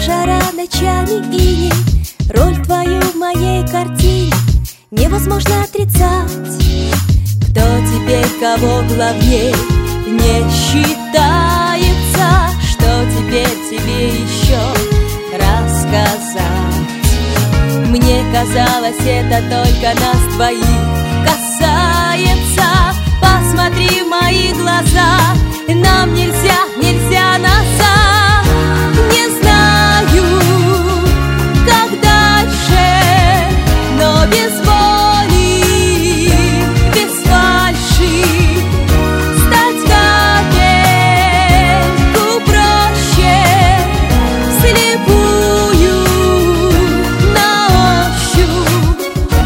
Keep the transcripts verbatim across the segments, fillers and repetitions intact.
жара, ночами иней, роль твою в моей картине невозможно отрицать. Кто теперь кого главней, не считается. Что теперь тебе еще рассказать? Мне казалось, это только нас двоих касается. Посмотри в мои глаза, нам нельзя, нельзя назад. Не знаю, как дальше, но без боли, без фальши стать капельку проще, вслепую на ощупь.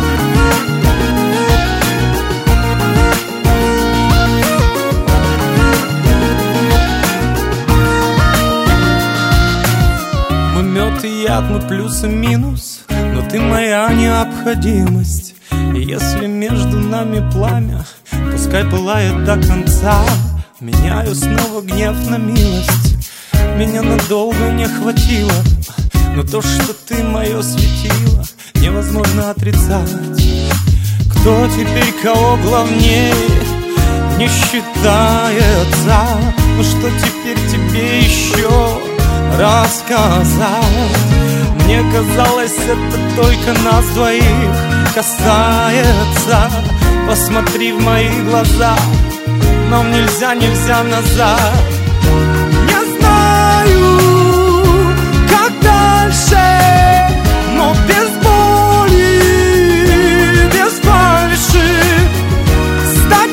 Мы мед и яд, мы плюс и минус, но ты моя необходимость. И если между нами пламя, пускай пылает до конца. Меняю снова гнев на милость. Меня надолго не хватило, но то, что ты мое светило, невозможно отрицать. Кто теперь кого главнее, не считается. Ну что теперь тебе еще рассказать? Мне казалось, это только нас двоих касается. Посмотри в мои глаза, нам нельзя, нельзя назад. Не знаю, как дальше, но без боли, без фальши стать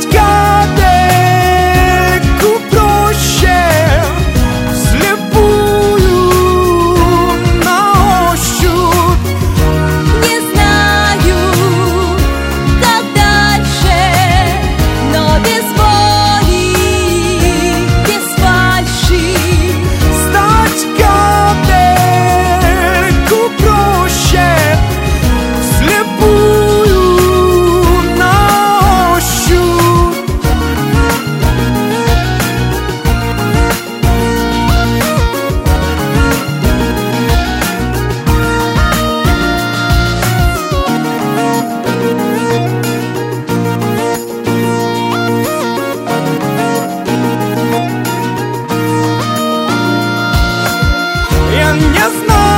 капельку проще, вслепую на ощупь. Не знаю, как дальше, но без боли, без фальши Стать капельку проще, вслепую на ощупь. Я не знаю,